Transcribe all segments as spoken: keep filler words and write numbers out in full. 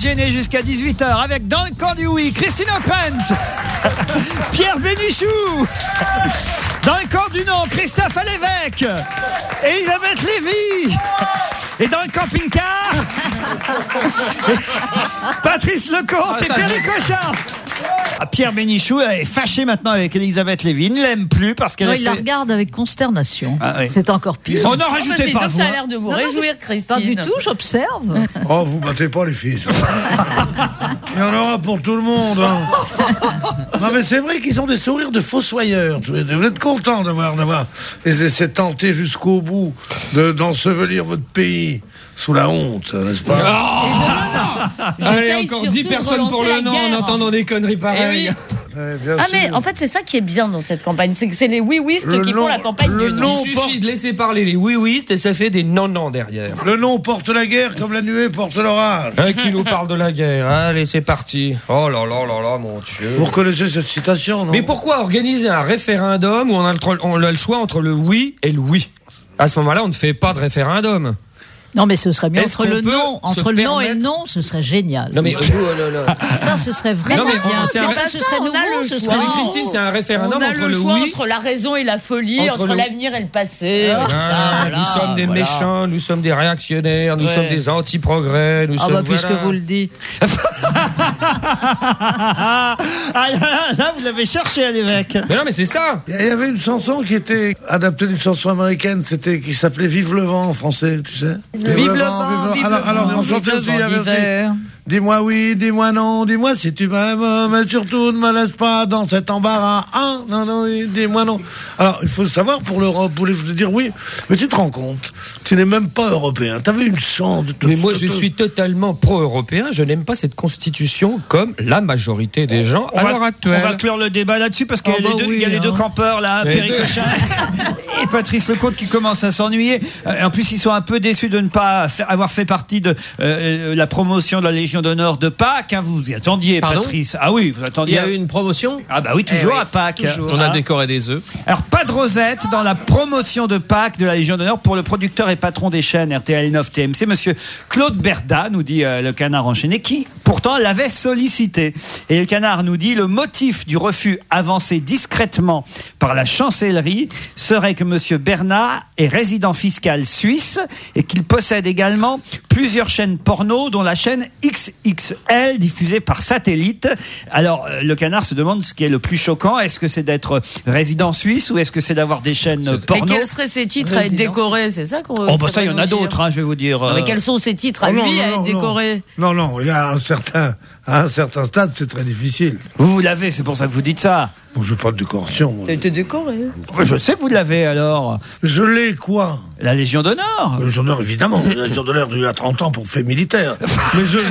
se gêner jusqu'à dix-huit heures avec dans le camp du oui, Christine O'Krent, Pierre Bénichou. Dans le camp du non, Christophe Alévèque, Elisabeth Lévy. Et dans le camping-car, Patrice Lecomte ah, et Perry Cochard. Ah, Pierre Bénichou est fâché maintenant avec Elisabeth Lévy. Il ne l'aime plus parce qu'elle non, a il fait... la regarde avec consternation. Ah, oui. C'est encore pire. Oh, n'en rajoutez pas, donc, vous. Ça a l'air de vous non, réjouir, non, Christine. Pas du tout, j'observe. Oh, vous battez pas les filles. Il y en aura pour tout le monde. Hein. Non, mais c'est vrai qu'ils ont des sourires de fossoyeurs. Vous êtes contents d'avoir, d'avoir essayé tenté jusqu'au bout de, d'ensevelir votre pays sous la honte, n'est-ce pas? Oh non, non, non. Allez, encore dix personnes pour le non en entendant des conneries pareilles. Eh oui. Ouais, ah mais en fait c'est ça qui est bien dans cette campagne, c'est que c'est les oui-wistes qui font la campagne du non. Il suffit de laisser parler les oui-wistes et ça fait des non-non derrière. Le non porte la guerre comme la nuée porte l'orage. Hein, qui nous parle de la guerre? Allez, c'est parti. Oh là là là là, mon Dieu. Vous reconnaissez cette citation, non? Mais pourquoi organiser un référendum où on a, le, on a le choix entre le oui et le oui? À ce moment-là, on ne fait pas de référendum. Non, mais ce serait mieux entre le non, entre le non et le non, ce serait génial. Non mais oh, oh, là, là. Ça, ce serait vraiment non, mais, bien. C'est un, ce serait nouveau, ce serait. Oui, Christine, c'est un référendum on a entre le, le choix oui, entre la raison et la folie, entre, entre le... l'avenir et le passé. Ah, ça, voilà, nous sommes des voilà. méchants, nous sommes des réactionnaires, nous ouais. sommes des anti-progrès, nous ah sommes. Ah bah puisque voilà. vous le dites. Ah là, là, vous l'avez cherché à l'évêque. Mais non, mais c'est ça. Il y avait une chanson qui était adaptée d'une chanson américaine, c'était qui s'appelait Vive le vent en français, tu sais. Vive, Vive le vent. Vive Vive alors, alors, on chantait aussi, dis-moi oui, dis-moi non, dis-moi si tu m'aimes, mais surtout ne me laisse pas dans cet embarras. Ah, non, non, oui, dis-moi non. Alors, il faut savoir pour l'Europe, pour les dire oui, mais tu te rends compte, tu n'es même pas européen. T'avais une chance de te... Mais moi, je suis totalement pro-européen. Je n'aime pas cette constitution comme la majorité des gens on à va, l'heure actuelle. On va clore le débat là-dessus parce qu'il oh y a, bah les, deux, oui, il y a hein. les deux campeurs là, Perry Cochard et Patrice Lecomte qui commencent à s'ennuyer. Euh, en plus, ils sont un peu déçus de ne pas faire, avoir fait partie de euh, la promotion de la Légion d'honneur de Pâques. Hein, vous y attendiez, Pardon Patrice. Ah oui, vous attendiez. Il y a eu une promotion? Ah bah oui, toujours eh oui, à Pâques. Toujours. On a ah. décoré des œufs. Alors, pas de Rosette dans la promotion de Pâques de la Légion d'honneur pour le producteur et patron des chaînes R T L neuf T M C, monsieur Claude Berda, nous dit euh, le Canard enchaîné, qui pourtant l'avait sollicité. Et le Canard nous dit le motif du refus avancé discrètement par la chancellerie serait que monsieur Berda est résident fiscal suisse et qu'il possède également plusieurs chaînes porno, dont la chaîne X X L diffusée par satellite. Alors, euh, le Canard se demande ce qui est le plus choquant. Est-ce que c'est d'être résident suisse ou est-ce que c'est d'avoir des chaînes c'est porno? Et quels seraient ces titres à être décorés? C'est ça qu'on Oh, bah ça, il y en a d'autres, hein, je vais vous dire. Non, mais quels sont ces titres à oh, non, lui non, à non, être décorés? Non, non, il y a un certain, à un certain stade, c'est très difficile. Vous, vous l'avez, c'est pour ça que vous dites ça. Bon, je n'ai pas de décoration. T'as été décoré. Je sais que vous l'avez, alors. Je l'ai, quoi? La Légion d'honneur. La Légion d'honneur, évidemment. La Légion d'honneur, il y a trente ans pour fait militaire. Mais je,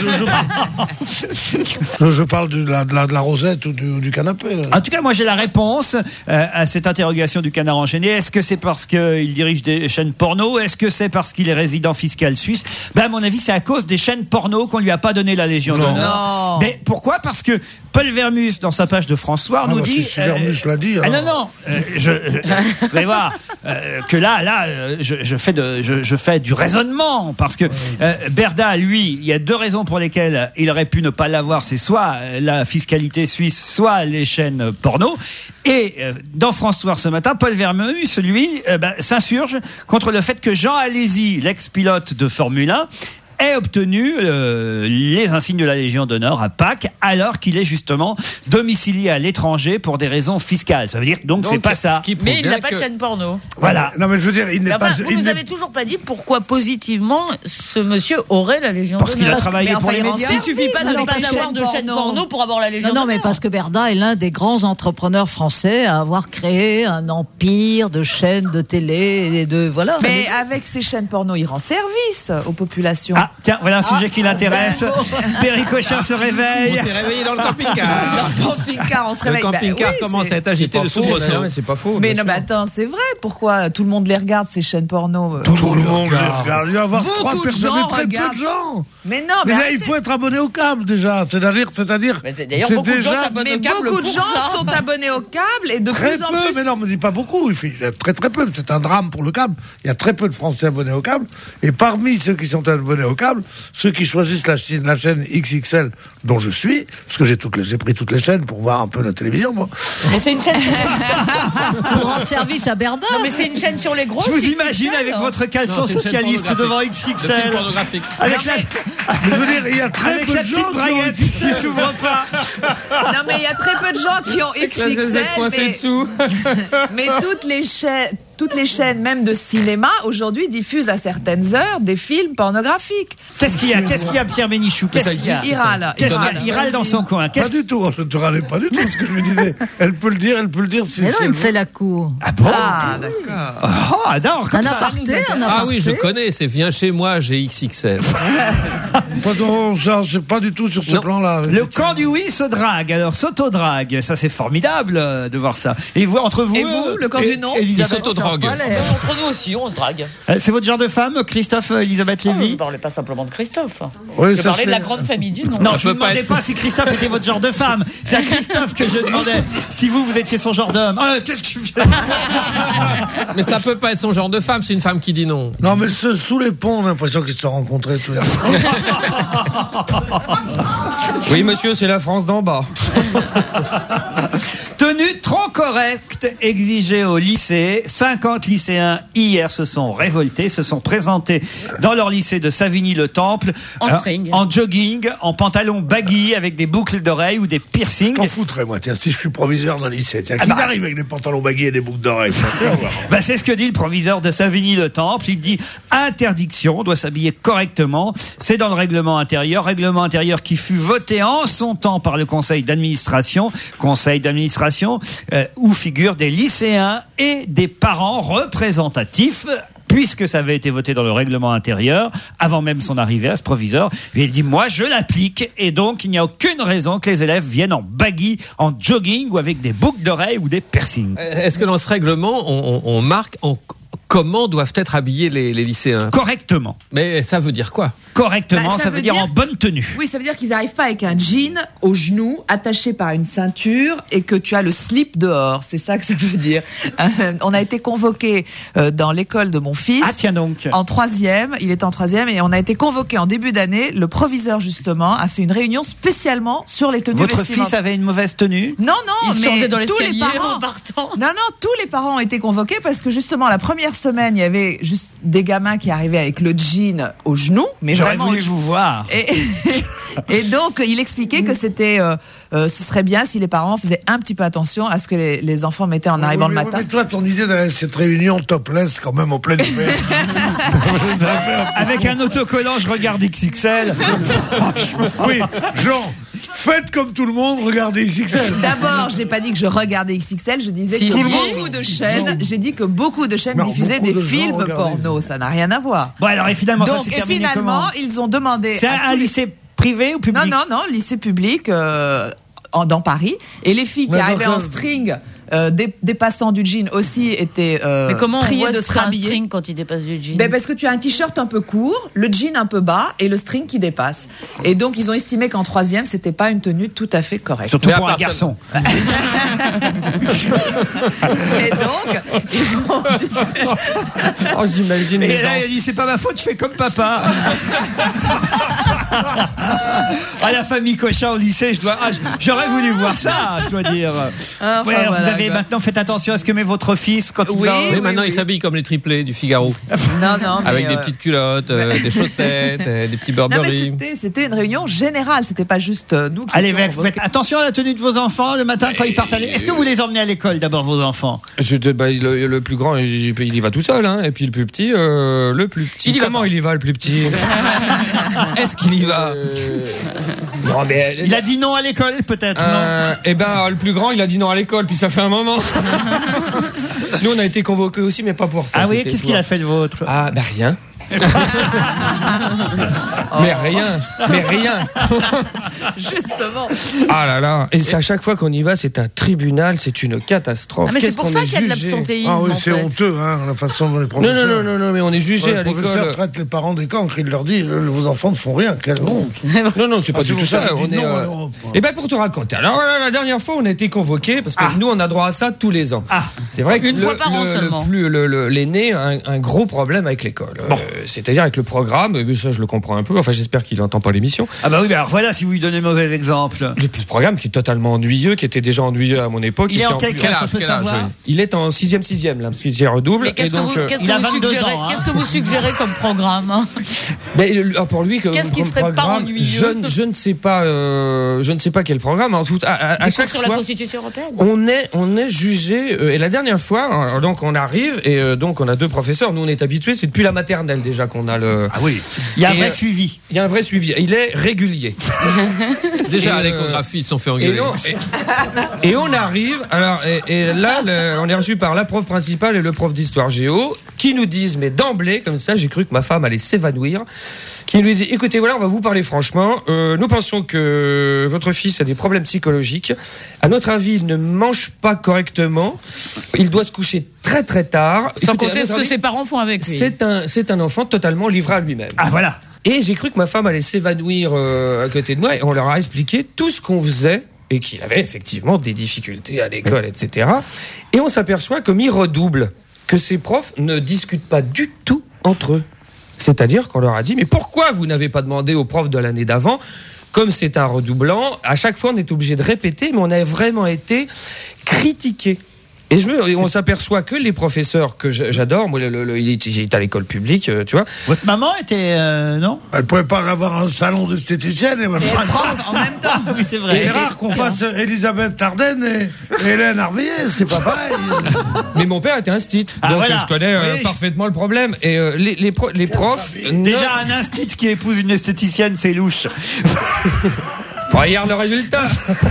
je, je, je, je parle de la, de, la, de la rosette ou du, du canapé. Là. En tout cas, moi, j'ai la réponse euh, à cette interrogation du Canard enchaîné. Est-ce que c'est parce qu'il dirige des chaînes porno? Est-ce que c'est parce qu'il est résident fiscal suisse? Ben, à mon avis, c'est à cause des chaînes porno qu'on lui a pas donné la Légion non. d'honneur. Non. Mais pourquoi? Parce que Paul Vermus, dans sa page de François, ah nous bah dit... Si, si Vermus euh, l'a dit... Ah non, non, euh, je, je, vous allez voir euh, que là, là, je, je, fais de, je, je fais du raisonnement, parce que euh, Berda, lui, il y a deux raisons pour lesquelles il aurait pu ne pas l'avoir, c'est soit la fiscalité suisse, soit les chaînes porno. Et euh, dans François ce matin, Paul Vermus, lui, euh, ben, s'insurge contre le fait que Jean Alesi, l'ex-pilote de Formule un, ait obtenu euh, les insignes de la Légion d'honneur à Pâques, alors qu'il est justement domicilié à l'étranger pour des raisons fiscales. Ça veut dire donc, donc c'est pas ça. Mais il n'a pas de chaîne porno. Voilà. Non mais je veux dire, il n'est enfin, pas. Vous nous avez toujours pas dit pourquoi positivement ce monsieur aurait la Légion d'honneur. Parce qu'il a travaillé pour les médias. Il suffit pas de ne pas avoir de chaîne porno pour avoir la Légion d'honneur. Non, non, mais parce que Berda est l'un des grands entrepreneurs français à avoir créé un empire de chaînes de télé et de voilà. Mais avec ces chaînes porno, il rend service aux populations. Ah, tiens, voilà un sujet ah, qui l'intéresse. Perry Cochard se réveille. On s'est réveillé dans le camping-car. Dans le camping-car, on se réveille. Le camping-car bah, oui, commence c'est... à être agité de soubresauts. C'est pas faux. Mais non, mais attends, c'est vrai. Pourquoi tout le monde les regarde, ces chaînes porno? Tout, tout le monde les regarde. Il y a avoir Beaucoup trois personnes, mais très regardent. peu de gens. Mais non, mais déjà, il faut être abonné au câble déjà. C'est-à-dire, c'est-à-dire. Mais c'est d'ailleurs c'est beaucoup déjà. De gens s'abonnent mais au câble beaucoup de gens ça. sont abonnés au câble et de très plus en peu, plus. mais non, me dis pas beaucoup. Il y a très très peu. C'est un drame pour le câble. Il y a très peu de Français abonnés au câble. Et parmi ceux qui sont abonnés au câble, irrévocable. Ceux qui choisissent la, chi- la chaîne X X L dont je suis, parce que j'ai toutes les, j'ai pris toutes les chaînes pour voir un peu la télévision, moi. Mais c'est une chaîne. Pour rendre service à Berda. Non, mais c'est une chaîne sur les gros. Je vous imagine avec votre caleçon Non, c'est une chaîne socialiste pornographique. devant X X Le film L. pornographique. Avec la, Mais je veux dire, il y a très avec peu la de petite gens qui ont braguette X X L. qui s'ouvre pas. Non, mais il y a très peu de gens qui ont La X X zézette L, coincée mais, dessous. mais toutes les chaînes, toutes les chaînes, même de cinéma, aujourd'hui diffusent à certaines heures des films pornographiques. Qu'est-ce qu'il y a Qu'est-ce qu'il y a, Pierre Bénichou? Qu'est-ce qu'il y a Il râle. Qu'est-ce qu'il y a râle. Il râle dans son coin. Pas Qu'est-ce du tout, je ne te râlais pas du tout, ce que je lui disais. Elle peut le dire, elle peut le dire. Si Mais non, si il elle me fait la cour. Ah bon Ah, d'accord. Oh, alors, comme Un ça. aparté, un aparté. Ah oui, je connais, c'est viens chez moi, j'ai X X L. veut. Pas non, ça, c'est pas du tout sur ce Non. plan-là. Le camp du oui se drague, alors s'auto-drague, ça c'est formidable euh, de voir ça. Et vous, entre vous, Et vous, euh, le camp et- du non Il Elisabeth, s'autodrogue. Pas l'air. Entre nous aussi, on se drague. euh, c'est votre genre de femme, Christophe, euh, Elisabeth Oh, je Lévy? parlais pas simplement de Christophe. Oui, Je ça, parlais de c'est- la grande famille du nom. Non, Ça je ne peut pas demandais être- pas si Christophe était votre genre de femme. C'est à Christophe que je demandais si vous, vous étiez son genre d'homme. Ah, qu'est-ce que tu viens Mais ça peut pas être son genre de femme, c'est une femme qui dit non. Non, mais ce- sous les ponts, on a l'impression qu'ils se sont rencontrés tous les deux. Oui, monsieur, c'est la France d'en bas. Tenue trop correcte exigée au lycée. cinquante lycéens hier se sont révoltés, se sont présentés dans leur lycée de Savigny-le-Temple En euh, string. en jogging, en pantalon baggy avec des boucles d'oreilles ou des piercings. T'en foutrais, moi, tiens, si je suis proviseur d'un lycée, tiens, Ah qui bah. arrive avec des pantalons bagués et des boucles d'oreilles. Tiens, on va voir. Bah, c'est ce que dit le proviseur de Savigny-le-Temple. Il dit interdiction, on doit s'habiller correctement. C'est dans le règlement intérieur. Règlement intérieur qui fut voté en son temps par le conseil d'administration. Conseil d'administration euh, où figurent des lycéens et des parents représentatifs. Puisque ça avait été voté dans le règlement intérieur, avant même son arrivée à ce proviseur, et il dit, moi, je l'applique, et donc, il n'y a aucune raison que les élèves viennent en baggy, en jogging, ou avec des boucles d'oreilles ou des piercings. Est-ce que dans ce règlement, on, on- on marque en comment doivent être habillés les, les lycéens? Correctement. Mais ça veut dire quoi? Correctement, Bah, ça, ça veut veut dire, dire- en bonne tenue. Oui, ça veut dire qu'ils n'arrivent pas avec un jean au genou, attaché par une ceinture, et que tu as le slip dehors. C'est ça que ça veut dire. Euh, on a été convoqués euh, dans l'école de mon fils. Ah, tiens donc. En troisième, il était en troisième, et on a été convoqués en début d'année. Le proviseur, justement, a fait une réunion spécialement sur les tenues Votre vestimentaires. fils avait une mauvaise tenue? Non, non, Il mais changeait dans tous les l'escalier parents... en partant. Non, non, tous les parents ont été convoqués parce que justement, la première semaine, il y avait juste des gamins qui arrivaient avec le jean au genou, mais J'aurais vraiment... voulu au genou. vous voir. Et, et donc, il expliquait que c'était, euh, euh, ce serait bien si les parents faisaient un petit peu attention à ce que les, les enfants mettaient en arrivant Oui, le mais- matin. Mais toi, ton idée d'aller à cette réunion topless, quand même, en plein hiver. Avec un autocollant, je regarde X X L. Oui, Jean, faites comme tout le monde, regardez X X L. D'abord, j'ai pas dit que je regardais X X L, je disais Si, que tout le beaucoup monde. de chaînes, j'ai dit que beaucoup de chaînes Non, diffusaient beaucoup des de gens films regardaient. porno, ça n'a rien à voir. Bon, alors, et finalement, ça Donc, s'est et terminé finalement, comment? ils ont demandé. C'est à un, tous un les- lycée privé ou public? Non, non, non, lycée public euh, en, dans Paris. Et les filles qui Mais arrivaient dans en quel- string, euh, dé- dépassant du jean aussi, étaient euh, Mais comment on priées voit de ce se serait un rhabiller. string quand il dépasse du jean? Ben parce que tu as un t-shirt un peu court, le jean un peu bas et le string qui dépasse. Et donc ils ont estimé qu'en troisième, c'était pas une tenue tout à fait correcte. Surtout Mais à pour un partir- garçon. Et donc, ils ont dit... Oh, j'imagine Et les là, enfants. il a dit, c'est pas ma faute, je fais comme papa. Ah, la famille Cochin au lycée, je dois, ah, j'aurais voulu voir ça, je dois dire. Enfin, Ouais, alors voilà, vous avez quoi. maintenant fait attention à ce que met votre fils quand il Oui, va. Oui, oui, maintenant oui. il s'habille comme les triplés du Figaro. Non, non, mais, Avec des euh, petites culottes, euh, des chaussettes, euh, des petits non, mais Burberry. c'était, c'était une réunion générale, c'était pas juste euh, nous qui Allez, étions faites, convoqués. faites attention à la tenue de vos enfants le matin quand ils partent à l'école. Est-ce que vous les emmenez à l'école d'abord, vos enfants? Je te- bah, le, le plus grand, il, il y va tout seul, hein. Et puis le plus petit, euh, le plus petit. Il y va Comment pas. il y va, le plus petit? Est-ce qu'il y va? Non, mais. Il a dit non à l'école, peut-être, non? Euh, eh ben, le plus grand, il a dit non à l'école, puis ça fait un moment. Nous, on a été convoqués aussi, mais pas pour ça. Ah oui, c'était qu'est-ce pour- qu'il a fait le vôtre? Ah, bah rien. Mais rien, mais rien. Justement. Ah là là. Et c'est à chaque fois qu'on y va, c'est un tribunal, c'est une catastrophe. Ah, mais c'est Qu'est-ce pour qu'on ça est qu'il y a de jugé. l'absentéisme. Ah oui, en c'est fait. honteux, hein, la façon dont les Non, professeurs... non, non, non, non, mais on est jugé Ouais, à les professeurs l'école. traitent les parents des cancres, ils leur disent euh, vos enfants ne font rien, quelle honte. Non, non, c'est pas Ah, du c'est tout pour ça ça. que je On dis est. non à euh, l'Europe. Eh ben pour te raconter. Alors voilà, la dernière fois, on a été convoqués parce que nous, on a droit à ça tous les ans. Ah. C'est vrai que Une le, fois par an le- seulement. le plus- le- le- l'aîné a un, un gros problème avec l'école. Euh, c'est-à-dire avec le programme, mais ça je le comprends un peu, enfin j'espère qu'il n'entend pas l'émission. Ah bah oui, mais alors voilà si vous lui donnez mauvais exemple. Le programme qui est totalement ennuyeux, qui était déjà ennuyeux à mon époque. Il et est qui en quelle plus- classe, on peut savoir Il est en sixième, sixième, là, parce qu'il redouble. Mais qu'est-ce et que donc, vous, euh, qu'est-ce il que a vous vingt-deux suggérez, ans, hein. qu'est-ce que vous suggérez comme programme hein Mais euh, pour lui, que- Qu'est-ce qui comme serait pas programme, ennuyeux je, ne- je ne sais pas, euh, je ne sais pas quel programme. En tout, à, à, à Des cours chaque sur fois, la Constitution européenne. on est, on est jugé. euh, et la dernière fois, euh, donc on arrive et euh, donc on a deux professeurs. Nous, on est habitués. C'est depuis la maternelle déjà qu'on a le. Ah oui. Il y a un Et, vrai euh, suivi. Il y a un vrai suivi. Il est régulier. Déjà, Et, à euh, l'échographie, ils se sont fait Et, engueuler. non, et, et on arrive, alors, et, et là, le- on est reçu par la prof principale et le prof d'histoire géo, qui nous disent, mais d'emblée, comme ça, j'ai cru que ma femme allait s'évanouir, qui nous dit, écoutez, voilà, on va vous parler franchement, euh, nous pensons que votre fils a des problèmes psychologiques. À notre avis, il ne mange pas correctement, il doit se coucher très très tard. Sans Écoutez, à compter notre ce que avis, ses parents font avec lui. c'est un, c'est un enfant totalement livré à lui-même. Ah voilà. Et j'ai cru que ma femme allait s'évanouir euh, à côté de moi et on leur a expliqué tout ce qu'on faisait et qu'il avait effectivement des difficultés à l'école, et cetera. Et on s'aperçoit comme il redouble, que ces profs ne discutent pas du tout entre eux. C'est-à-dire qu'on leur a dit, mais pourquoi vous n'avez pas demandé aux profs de l'année d'avant ? Comme c'est un redoublant, à chaque fois on est obligé de répéter, mais on a vraiment été critiqués. Et, je me, et on s'aperçoit que les professeurs que je- j'adore, moi, le, le- le- il, est, il est à l'école publique, euh, tu vois. Votre maman était euh, non Elle pouvait pas avoir un salon d'esthéticienne et ma femme. Prof en même temps. Oui, c'est vrai. C'est rare qu'on fasse Elisabeth Tardenne et, et Hélène Harvilliers, c'est pas pareil. Mais mon père était instit, Ah, donc voilà. je connais euh, Oui. parfaitement le problème. Et euh, les, les, pro- les profs... ne- Déjà un instit qui épouse une esthéticienne, c'est louche. Regarde le résultat.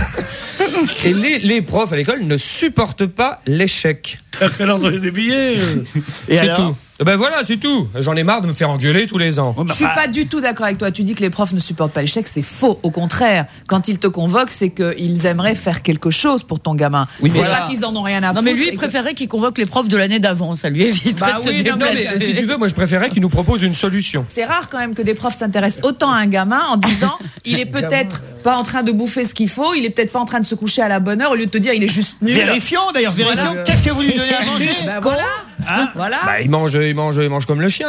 Et les, les profs à l'école ne supportent pas l'échec. Elle en donne des billets. Et C'est alors tout. Eh ben voilà, c'est tout. J'en ai marre de me faire engueuler tous les ans. Oh, bah, Je suis bah, pas du tout d'accord avec toi. Tu dis que les profs ne supportent pas l'échec, c'est faux. Au contraire, quand ils te convoquent, c'est qu'ils aimeraient faire quelque chose pour ton gamin. Oui, c'est mais pas là- qu'ils en ont rien à Non foutre. mais lui et il que- préférait qu'il convoque les profs de l'année d'avant, ça lui éviterait Bah de se oui, non, Non déplacer. mais si tu veux, moi je préférais qu'ils nous proposent une solution. C'est rare quand même que des profs s'intéressent autant à un gamin en disant il est peut-être pas en train de bouffer ce qu'il faut, il est peut-être pas en train de se coucher à la bonne heure, au lieu de te dire il est juste nul. Vérifions d'ailleurs, vérifions. Qu'est-ce que vous lui donnez à manger Bah voilà. Hein Voilà. Bah, il mange, il mange, il mange comme le chien.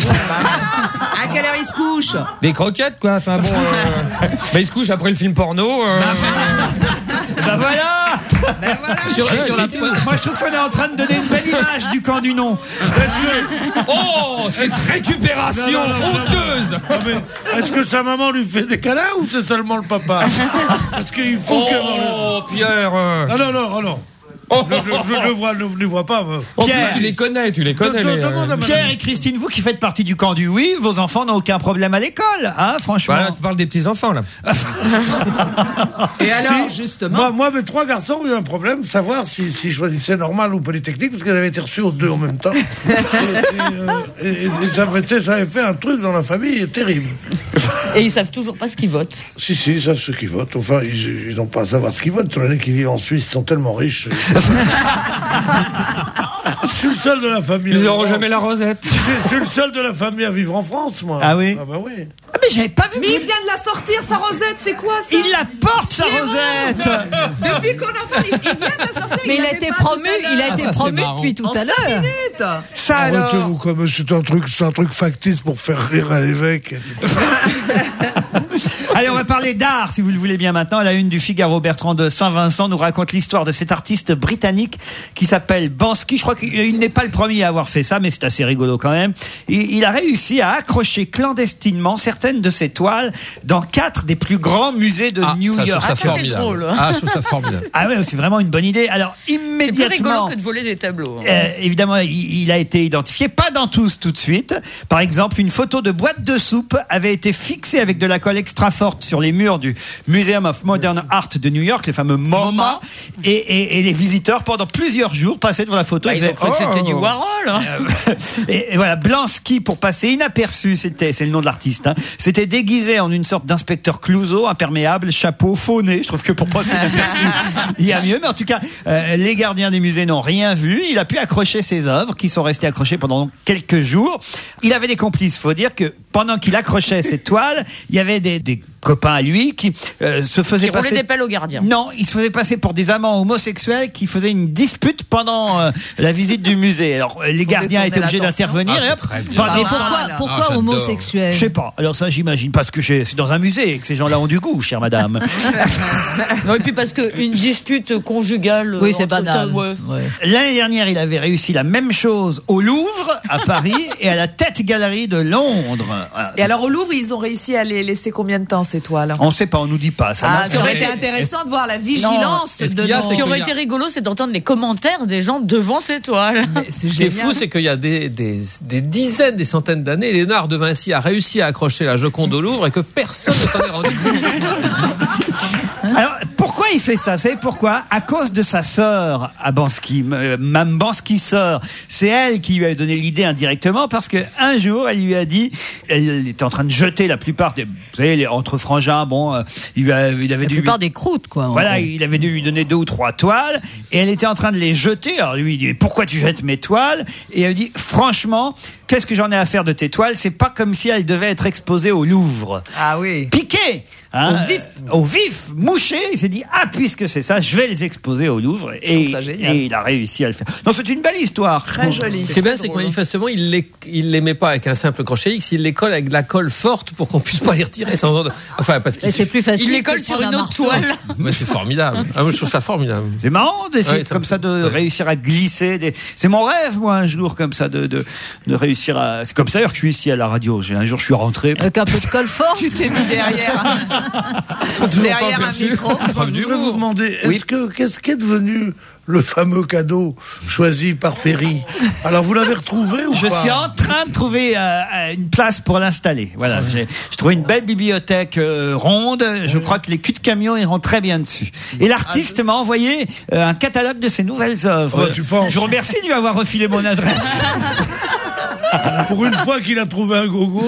À quelle heure il se couche? Des croquettes quoi. Enfin bon. euh, bah, il se couche après le film porno. euh, Bah voilà. Ben voilà. sur, sur la Moi je trouve qu'on est en train de donner une belle image du camp du non. Oh, cette récupération Non, non, non, non, non. honteuse. Ah, mais est-ce que sa maman lui fait des câlins ou c'est seulement le papa? Parce qu'il faut que. Oh, Pierre. euh. Ah non, non, oh non. Oh, Je, je- je ne vois, ne, ne vois pas. moi. En plus, Pierre. tu les connais, tu les connais. De- de- les, euh, demande à madame. Pierre et Christine, vous qui faites partie du camp du oui, vos enfants n'ont aucun problème à l'école, hein, franchement. Voilà, tu parles des petits enfants là. Et alors, Si. justement. Moi, moi, mes trois garçons ont eu un problème, savoir si, si je choisissais normal ou polytechnique, parce qu'ils avaient été reçus aux deux en même temps. et, et, euh, et- et ça, avait été- ça avait fait un truc dans la famille terrible. Et ils savent toujours pas ce qu'ils votent. Si, si, ça, ceux qui votent. Enfin, ils n'ont pas à savoir ce qu'ils votent. Tous les qui vivent en Suisse sont tellement riches. Je suis le seul de la famille. à Ils vivre n'auront en- jamais la rosette. Je suis- je suis le seul de la famille à vivre en France, moi. Ah oui Ah bah oui. Ah, mais j'avais pas vu Mais que il vous- vient de la sortir, sa rosette, c'est quoi ça? Il la porte sa rosette. Depuis qu'on entend, il il vient de la sortir. Mais il a l'avait été pas promu, tout à l'heure. il a été ça, c'est promu marrant. depuis tout En à cinq l'heure. minutes. Ça alors. Arrêtez-vous, comme c'est un truc, c'est un truc factice pour faire rire à l'évêque. Allez, on va parler d'art, si vous le voulez bien maintenant. À la une du Figaro, Bertrand de Saint-Vincent nous raconte l'histoire de cet artiste britannique qui s'appelle Banksy. Je crois qu'il n'est pas le premier à avoir fait ça, mais c'est assez rigolo quand même. Il, il a réussi à accrocher clandestinement certaines de ses toiles dans quatre des plus grands musées de Ah, New ça, je York. trouve ça Ah, ça, c'est formidable. drôle. Ah, je trouve ça formidable. Ah ouais, c'est vraiment une bonne idée. Alors, C'est plus rigolo immédiatement... que de voler des tableaux. hein. Euh, évidemment, il, il a été identifié, pas dans tous tout de suite. Par exemple, une photo de boîte de soupe avait été fixée avec de la colle extra forte sur les murs du Museum of Modern Art de New York, les fameux MoMA, et, et- et les visiteurs pendant plusieurs jours passaient devant la photo. Bah, et ils ont disaient, cru que c'était Oh. du Warhol. hein. Euh, et, et voilà, Blansky, pour passer inaperçu, c'était, c'est le nom de l'artiste, hein, c'était déguisé en une sorte d'inspecteur Clouseau, imperméable, chapeau, faux nez. Je trouve que pour passer inaperçu, il y a mieux. Mais en tout cas, euh, les gardiens des musées n'ont rien vu. Il a pu accrocher ses œuvres, qui sont restées accrochées pendant quelques jours. Il avait des complices. Faut dire que pendant qu'il accrochait ses toiles, il y avait des, des copains à lui qui euh, se faisaient Qui roulait passer... des pelles au gardien. Non, ils se faisaient passer pour des amants homosexuels qui faisaient une dispute pendant euh, la visite du musée. Alors euh, les gardiens étaient obligés d'intervenir. Ah, et hop, c'est très bien. pendant- Mais Ah, pourquoi, voilà. pourquoi Ah, j'adore. homosexuel? je sais pas. Alors ça, j'imagine parce que j'ai- c'est dans un musée et que ces gens-là ont du goût, chère madame. Non, et puis parce qu'une dispute conjugale. Oui, euh, c'est entre- banal. ouais. Ouais. L'année dernière, il avait réussi la même chose au Louvre, à Paris, et à la Tate Gallery de Londres. Voilà. Et alors au Louvre, ils ont réussi à les laisser combien de temps ces toiles? On sait pas, on nous dit pas. Ça Ah, n'a- ça aurait été- été intéressant de voir la vigilance Est-ce de qu'il y a, nos- c'est Ce qui aurait qu'il y a- été rigolo, c'est d'entendre les commentaires des gens devant ces toiles. Mais c'est Ce qui est génial. fou, c'est qu'il y a des, des, des dizaines, des centaines d'années, Léonard de Vinci a réussi à accrocher la Joconde au Louvre et que personne ne s'en est rendu compte. Alors, pourquoi il fait ça? Vous savez pourquoi? À cause de sa sœur à Bansky, euh, Mme Bansky sœur. C'est elle qui lui a donné l'idée indirectement parce que un jour, elle lui a dit, elle était en train de jeter la plupart des, vous savez, les, entre frangins, bon, euh, il, lui a- il avait La dû plupart des croûtes, quoi. en Voilà, gros. il avait dû lui donner deux ou trois toiles et elle était en train de les jeter. Alors lui, il dit, pourquoi tu jettes mes toiles? Et elle dit, franchement, qu'est-ce que j'en ai à faire de tes toiles? C'est pas comme si elles devaient être exposées au Louvre. Ah oui. Piqué, hein, Au vif. euh, au vif, mouché. Il s'est dit, ah, puisque c'est ça, je vais les exposer au Louvre. Et, trouve ça génial. et il a réussi à le faire. Non, c'est une belle histoire. Très joli. Ce qui est bien, c'est que manifestement, il les, il les met pas avec un simple crochet X, il les colle avec de la colle forte pour qu'on puisse pas les retirer sans. Enfin, parce que Et c'est plus facile. Il les que de colle sur prendre une un autre marteau. toile. Mais c'est formidable. Ah, moi, je trouve ça formidable. C'est marrant d'essayer Ouais, ça comme me- ça de réussir à glisser. Des... C'est mon rêve, moi, un jour comme ça, de, de, de réussir à. C'est comme ça d'ailleurs que je suis ici à la radio. J'ai un jour, je suis rentré. Avec un peu de colle forte. Tu t'es mis derrière, derrière un micro. Je voudrais vous demander, est-ce Oui. que qu'est-ce qu'est devenu le fameux cadeau choisi par Perry? Alors vous l'avez retrouvé ou Je pas? suis en train de trouver euh, une place pour l'installer. Voilà, j'ai j'ai trouvé une belle bibliothèque euh, ronde. Je crois que les culs de camion iront très bien dessus. Et l'artiste m'a envoyé euh, un catalogue de ses nouvelles œuvres. Ah bah, tu penses. Je vous remercie de lui avoir refilé mon adresse. Pour une fois qu'il a trouvé un gogo.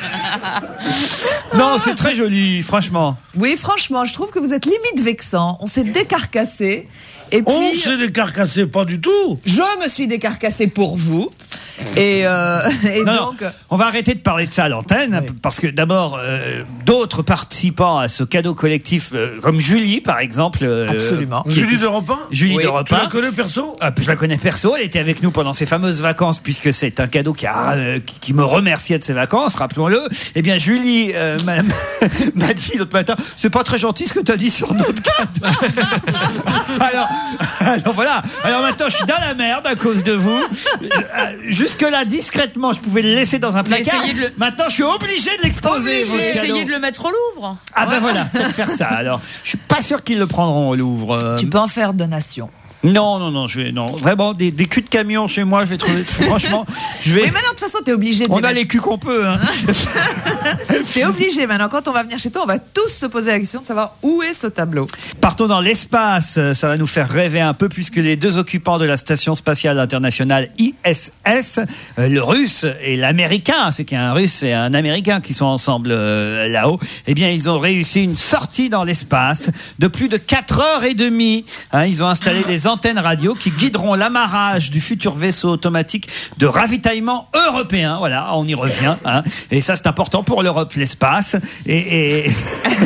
Non, c'est très joli, franchement. Oui, franchement, je trouve que vous êtes limite vexant. On s'est décarcassé. Et puis, On s'est décarcassé pas du tout. je me suis décarcassé pour vous. Et, euh, et Non, donc, non, on va arrêter de parler de ça à l'antenne, parce que d'abord, euh, d'autres participants à ce cadeau collectif, euh, comme Julie, par exemple. euh, Absolument. qui Julie est- d'Europe un Julie Oui. d'Europe Tu la un. connais perso? Ah, je la connais perso, elle était avec nous pendant ses fameuses vacances, puisque c'est un cadeau qui, a, euh, qui, qui me remerciait de ses vacances, rappelons-le. Eh bien, Julie euh, m'a m'a dit l'autre matin, c'est pas très gentil ce que tu as dit sur notre cadeau. alors, alors voilà, alors maintenant je suis dans la merde à cause de vous. Euh, Jusque-là, discrètement, je pouvais le laisser dans un placard. essayez de le- Maintenant, je suis obligé de l'exposer. votre J'ai cadeau. essayé de le mettre au Louvre. Ah ben voilà, faites faire ça. Alors, je suis pas sûr qu'ils le prendront au Louvre. Euh, tu peux en faire donation. Non, non, non, je vais, non. Vraiment, des, des culs de camion chez moi, je vais trouver. Franchement, je vais. Oui, maintenant, de toute façon, t'es obligé de On les a mettre. les culs qu'on peut. Hein. T'es obligé maintenant. Quand on va venir chez toi, on va tous se poser la question de savoir où est ce tableau. Partons dans l'espace. Ça va nous faire rêver un peu puisque les deux occupants de la station spatiale internationale I S S, euh, le russe et l'américain, c'est qu'il y a un russe et un américain qui sont ensemble euh, là-haut, eh bien, ils ont réussi une sortie dans l'espace de plus de quatre heures et demie. Hein, ils ont installé des antennes radio qui guideront l'amarrage du futur vaisseau automatique de ravitaillement européen. Voilà, on y revient. Hein. Et ça, c'est important pour l'Europe, l'espace. Et, et...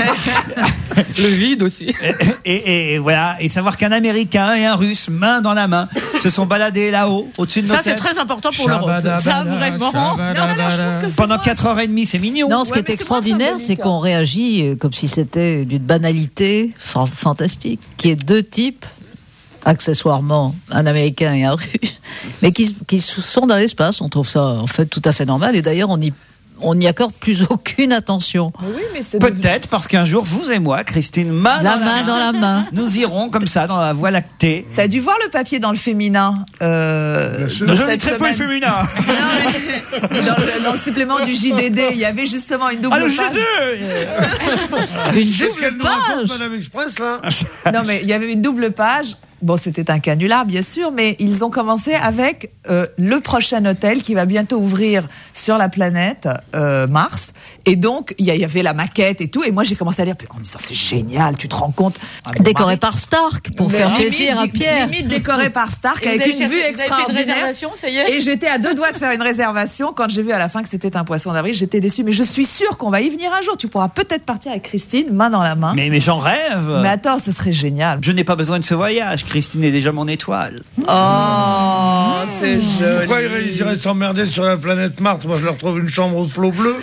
Le vide aussi. Et, et- et voilà, et savoir qu'un Américain et un Russe, main dans la main, se sont baladés là-haut, au-dessus de nos Ça, c'est têtes. très important pour l'Europe. Ça, vraiment. Non, mais non, je trouve que c'est Pendant moins- quatre heures et demie, c'est mignon. Non, ce Ouais, qui est mais c'est moins extraordinaire, symbolique, c'est qu'on réagit euh, comme si c'était d'une banalité fa- fantastique, qui est deux types, accessoirement, un Américain et un Russe, mais qui, qui sont dans l'espace. On trouve ça en fait tout à fait normal. Et d'ailleurs, on y on n'y accorde plus aucune attention. Mais oui, mais c'est Peut-être parce qu'un jour, vous et moi, Christine, main La dans la main main, dans la main. nous irons comme ça dans la Voie lactée. T'as dû voir le papier dans le féminin euh, sûr. de Je ne cette très pas le semaine. féminin. Non, mais dans, le, dans le supplément du J D D, il y avait justement une double Ah, le G page. deux Une Qu'est-ce qu'elle double nous raconte, page. Madame Express, là? Non, mais il y avait une double page bon, c'était un canular, bien sûr, mais ils ont commencé avec euh, le prochain hôtel qui va bientôt ouvrir sur la planète euh, Mars. Et donc, il y, y avait la maquette et tout. Et moi, j'ai commencé à lire en disant, c'est génial, tu te rends compte. Ah, Décoré mari... par Stark, pour mais faire limite, plaisir à Pierre. Limite décoré par Stark, avec une vue extraordinaire. Ça y est. Et j'étais à deux doigts de faire une réservation. Quand j'ai vu à la fin que c'était un poisson d'avril, j'étais déçue. Mais je suis sûre qu'on va y venir un jour. Tu pourras peut-être partir avec Christine, main dans la main. Mais, mais j'en rêve. Mais attends, ce serait génial. Je n'ai pas besoin de ce voyage. Christine est déjà mon étoile. Oh, c'est joli. Pourquoi ils iraient s'emmerder sur la planète Mars? Moi, je leur trouve une chambre au flot bleu.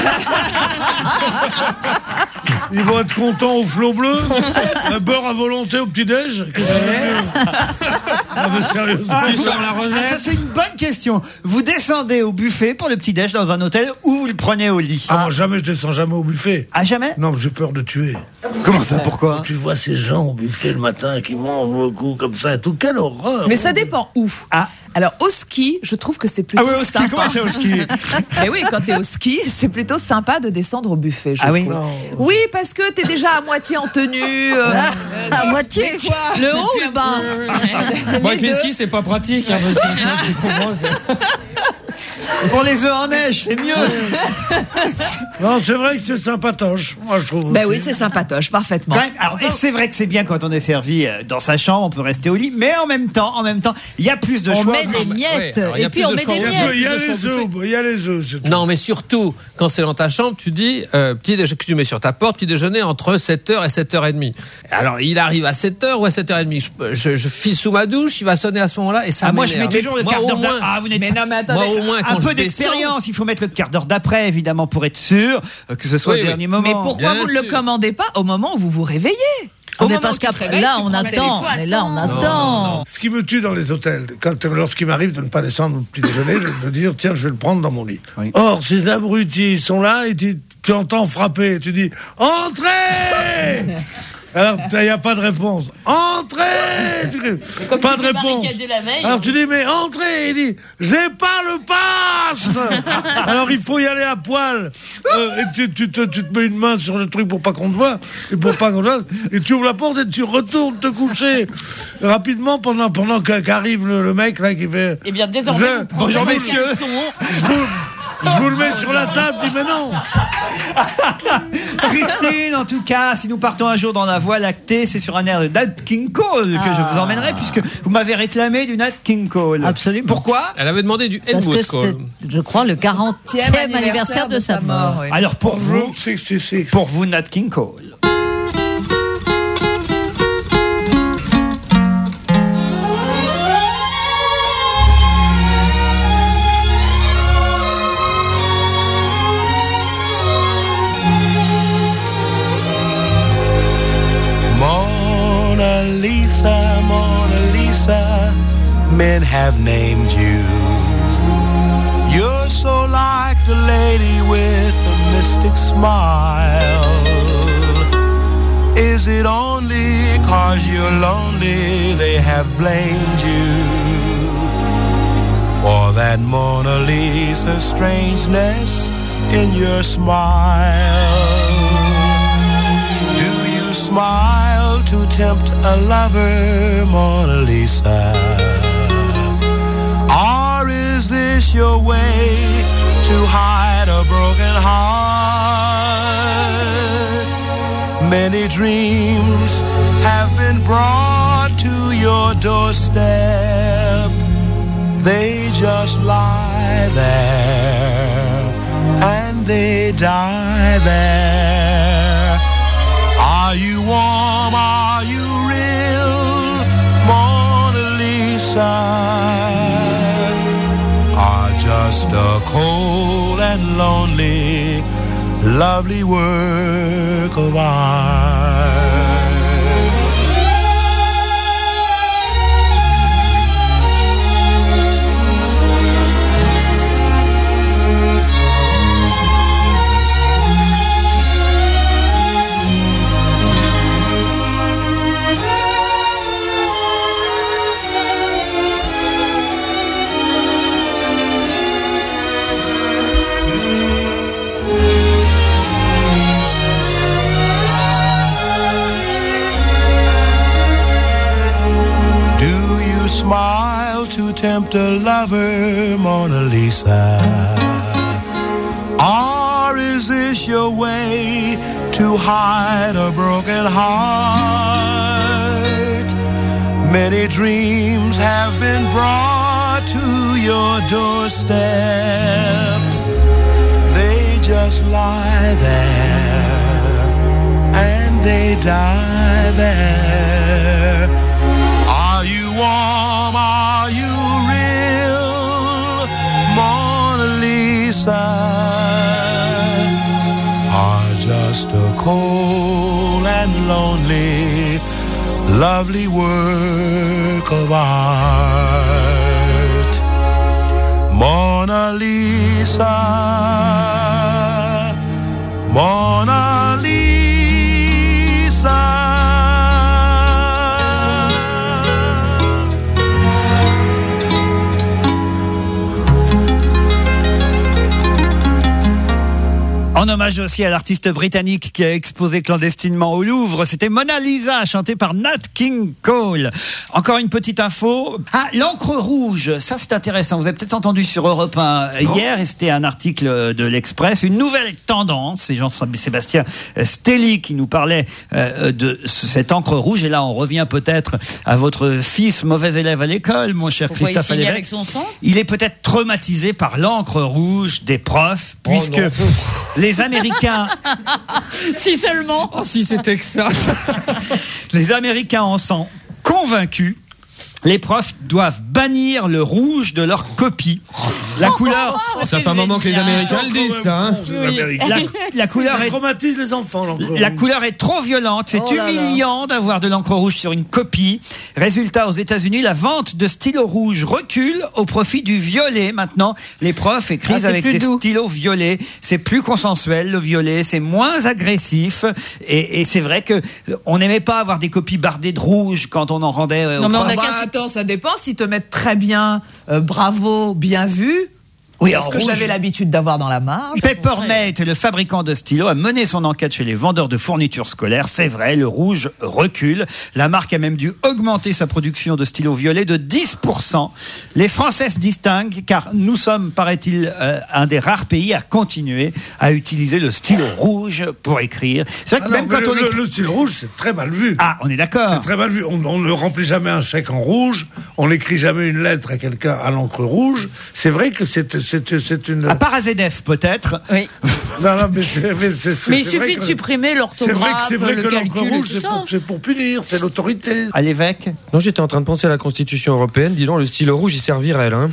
Ils vont être contents au flot bleu. Un beurre à volonté au petit-déj. Qu'est-ce que c'est? Ah, mais sérieusement. Ah, vous- ah, ça, c'est une bonne question. Vous descendez au buffet pour le petit-déj dans un hôtel ou vous le prenez au lit? Ah, moi, jamais, je descends jamais au buffet. Ah, jamais? Non, mais j'ai peur de tuer. Comment ça? Pourquoi? Tu vois ces gens au buffet le matin qui mangent beaucoup comme ça et tout. Quelle horreur! Mais ça dépend où. Ah. Alors, au ski, je trouve que c'est Ah plutôt oui, au ski, sympa. comment c'est au ski? Mais oui, quand t'es au ski, c'est plutôt sympa de descendre au buffet, je Ah oui? trouve. Non. Oui, parce que t'es déjà à moitié en tenue. euh, À moitié. Le haut ou le bas? Moi, avec les skis, c'est pas pratique. Hein, parce que- tu comprends. Pour les œufs en neige, c'est mieux. Non, c'est vrai que c'est sympatoche. Moi, je trouve. Ben aussi. oui, c'est sympatoche, parfaitement. Quand même, alors, et c'est vrai que c'est bien quand on est servi euh, dans sa chambre, on peut rester au lit, mais en même temps, en même temps, il y a plus de On choix. met des miettes. ouais, alors, il y a Et puis plus on de met choix. des Il y a Il y a, miettes. il y a de les chambre œufs, il y a les œufs, c'est tout. Non, mais surtout, quand c'est dans ta chambre, tu dis, euh, petit déjeuner, que tu mets sur ta porte, petit déjeuner entre sept heures et sept heures trente. Alors, il arrive à sept heures ou à sept heures trente. Je, je, je file sous ma douche, il va sonner à ce moment-là et ça Ah, moi, je mets m'énerve. toujours le Moi, quart au d'heure moins- d'après. Ah, vous n'êtes Mais non, mais attendez, Moi, au moins, un quand peu je descends- d'expérience. Il faut mettre le quart d'heure d'après, évidemment, pour être sûr euh, que ce soit Oui, le oui. dernier moment. Mais pourquoi Bien vous ne sûr. le commandez pas au moment où vous vous réveillez? Oh, Au mais moment parce où tu te qu'après, réveilles, là, tu on prends le attend. téléphone. Mais là, on attend. Ce qui me tue dans les hôtels, quand, lorsqu'il m'arrive de ne pas descendre au petit déjeuner, de, de dire tiens, je vais le prendre dans mon lit. Oui. Or, ces abrutis sont là et tu, tu entends frapper et tu dis entrez. Alors, il n'y a pas de réponse. Entrez. Tu cries, Comme Pas tu de t'es réponse. barricadé la veille. Alors tu dis mais entrez. Il dit j'ai pas le passe. Alors il faut y aller à poil. Euh, et tu, tu, te, tu te mets une main sur le truc pour pas qu'on te voit et pour pas qu'on te voit. Et tu ouvres la porte et tu retournes te coucher rapidement pendant pendant qu'a- qu'arrive le, le mec là qui fait. Eh bien, désormais, Je- vous prenez Bonjour, vos messieurs. caleçons. Je vous, je vous le mets sur la table. Je dis mais non. Christine, en tout cas, si nous partons un jour dans la voie lactée, c'est sur un air de Nat King Cole que je vous emmènerai, puisque vous m'avez réclamé du Nat King Cole. Absolument. Pourquoi? Elle avait demandé du Parce que Edwood c'est, Cole. je crois, le quarantième anniversaire de sa mort. oui. Alors pour vous, Route soixante-six. pour vous, Nat King Cole. Mona Lisa, Mona Lisa, men have named you. You're so like the lady with a mystic smile. Is it only 'cause you're lonely they have blamed you for that Mona Lisa strangeness in your smile? Do you smile to tempt a lover, Mona Lisa? Or is this your way to hide a broken heart? Many dreams have been brought to your doorstep. They just lie there and they die there. Are you warm? Are you real, Mona Lisa? Or just a cold and lonely, lovely work of art? a lover, Mona Lisa? Or is this your way to hide a broken heart? Many dreams have been brought to your doorstep. They just lie there and they die there. Are you warm? Are you real, Mona Lisa? Or just a cold and lonely, lovely work of art? Mona Lisa, Mona Lisa. En hommage aussi à l'artiste britannique qui a exposé clandestinement au Louvre, c'était Mona Lisa, chantée par Nat King Cole. Encore une petite info. Ah, l'encre rouge, ça c'est intéressant. Vous avez peut-être entendu sur Europe un hier, et c'était un article de l'Express, une nouvelle tendance. C'est Jean-Sébastien Stelly qui nous parlait euh, de cette encre rouge. Et là, on revient peut-être à votre fils, mauvais élève à l'école, mon cher Pourquoi Christophe il signe Alévèque. avec son sang ? Il est peut-être traumatisé par l'encre rouge des profs, puisque non. les Américains, Si seulement. Oh, si c'était que ça. les Américains en sont convaincus. Les profs doivent bannir le rouge de leur copie. La couleur, Ça fait un moment que les Américains le disent, ça. Hein. la, la couleur Ça est traumatise les enfants, l'encre La rouge. couleur est trop violente, c'est Oh là là. humiliant d'avoir de l'encre rouge sur une copie. Résultat, aux États-Unis, la vente de stylos rouges recule au profit du violet. Maintenant, les profs écrivent Ah, c'est avec plus des doux. stylos violets. C'est plus consensuel, le violet, c'est moins agressif. Et, et c'est vrai que on n'aimait pas avoir des copies bardées de rouge quand on en rendait euh, Non, aux mais on profs. a Bah, qu'à- attends, ça dépend. S'ils te mettent très bien, euh, bravo, bien vu. Oui, c'est en ce que rouge. j'avais l'habitude d'avoir dans la marge. Peppermate, le fabricant de stylos, a mené son enquête chez les vendeurs de fournitures scolaires. C'est vrai, le rouge recule. La marque a même dû augmenter sa production de stylos violets de dix pour cent. Les Français se distinguent car nous sommes, paraît-il, euh, un des rares pays à continuer à utiliser le stylo rouge pour écrire. C'est vrai que Ah non, même mais quand le, on le- écrit... le style rouge, c'est très mal vu. Ah, on est d'accord. C'est très mal vu. On, on ne remplit jamais un chèque en rouge. On n'écrit jamais une lettre à quelqu'un à l'encre rouge. C'est vrai que c'est, c'est, c'est une. À part A Z F, peut-être. Oui. Non, non, mais, c'est, mais, c'est, c'est, Mais il c'est vrai suffit de que- supprimer C'est vrai que, l'orthographe, c'est vrai le que l'encre calcul et rouge, tout c'est ça. pour, c'est pour punir. C'est l'autorité. À l'évêque. Non, j'étais en train de penser à la Constitution européenne. Dis donc, le stylo rouge, il servirait, là. Hein.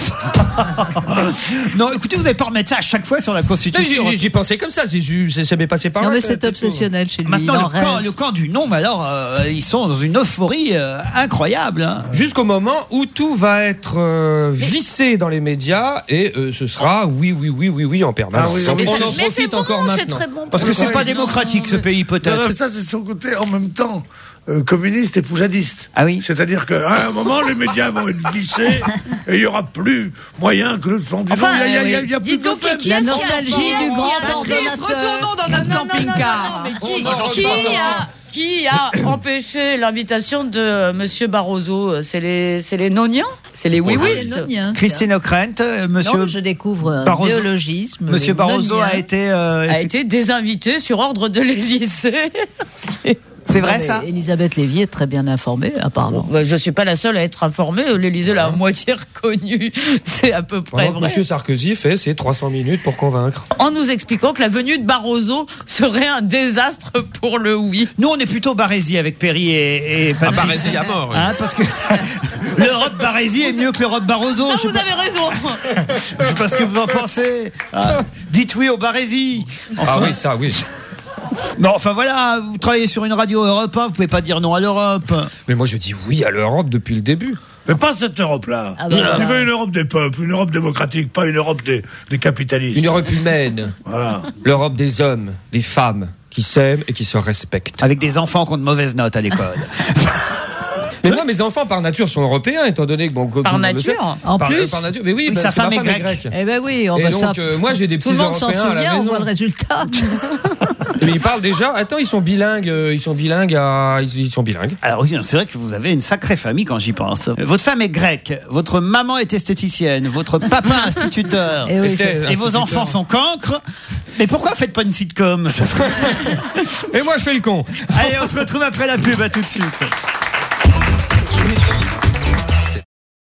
Non, écoutez, vous n'allez pas remettre ça à chaque fois sur la Non, Constitution. j'ai, j'ai, j'ai pensé comme ça. J'ai, j'ai, ça m'est passé par Non, là. mais que- c'est que- obsessionnel chez lui. Maintenant, il le en camp, rêve. le camp du non, mais alors, euh, ils sont dans une euphorie euh, incroyable. Hein. Jusqu'au moment où tout va être euh, vissé dans les médias et euh, ce sera oui, oui, oui, oui, oui en permanence. Ah oui, Donc, mais on c'est- en Mais c'est profite bon, encore c'est maintenant. très bon. Parce que c'est Ouais, pas non, démocratique ce pays, Non, peut-être. non, mais ça, c'est son côté en même temps euh, communiste et poujadiste. Ah oui. C'est-à-dire qu'à un moment, les médias vont être vissés et il n'y aura plus moyen que le fond du Enfin, nom. Il y a, il y a- il y a dis plus de donc, peine. qui La est-ce qui a- nostalgie qui est-ce du qui grand a- ordonnateur. Retournons dans notre Non, non, non, camping-car. non, non, mais qui, Oh, j'en suis qui pas sorti. a, qui a empêché l'invitation de euh, Monsieur Barroso? C'est les, c'est les noniens? C'est les Ah, les oui-wistes? noniens. Christine Ockrent, euh, monsieur, Non, je découvre un Barroso- néologisme. monsieur les Barroso noniens. a été. euh, A été désinvité sur ordre de l'Élysée. C'est Non, vrai mais ça Elisabeth Lévy est très bien informée, apparemment. Bah, je suis pas la seule à être informée. L'Élysée l'a à moitié reconnu. C'est à peu près Pendant que vrai. Monsieur Sarkozy fait ses trois cents minutes pour convaincre. En nous expliquant que la venue de Barroso serait un désastre pour le oui. Nous, on est plutôt Barésie avec Perry et, et Ah, Patrice. Barésie à mort. oui. Hein, parce que l'Europe Barésie est mieux que l'Europe Barroso. Ça, Je sais vous pas, avez raison. je sais pas ce que vous en pensez. Ah, dites oui au Barésie. Ah oui, ça, oui. Non, enfin voilà, vous travaillez sur une radio Europe un, vous pouvez pas dire non à l'Europe. Mais moi, je dis oui à l'Europe depuis le début. Mais pas cette Europe-là. Ah bah Il voilà. veut une Europe des peuples, une Europe démocratique, pas une Europe des, des capitalistes. Une Europe humaine. Voilà. L'Europe des hommes, des femmes qui s'aiment et qui se respectent. Avec des enfants qui ont de mauvaises notes à l'école. Mais moi, mes enfants, par nature, sont européens, étant donné que bon, comme Par tout le monde le sait. nature. En par, plus par nature. Mais oui, Oui, parce sa que ma femme est grecque. Eh ben oui, on Et va donc, ça. euh, moi, j'ai des Tout petits le monde s'en Européens à la souvient, on maison. voit le résultat. Mais ils parlent déjà. Attends, ils sont bilingues. euh, Ils sont bilingues. À... Ils ils sont bilingues. Alors oui, c'est vrai que vous avez une sacrée famille quand j'y pense. Votre femme est grecque, votre maman est esthéticienne, votre papa instituteur, Eh oui, Était c'est- et vos instituteur. enfants sont cancres. Mais pourquoi faites pas une sitcom? Et moi, je fais le con. Allez, on se retrouve après la pub, à tout de suite.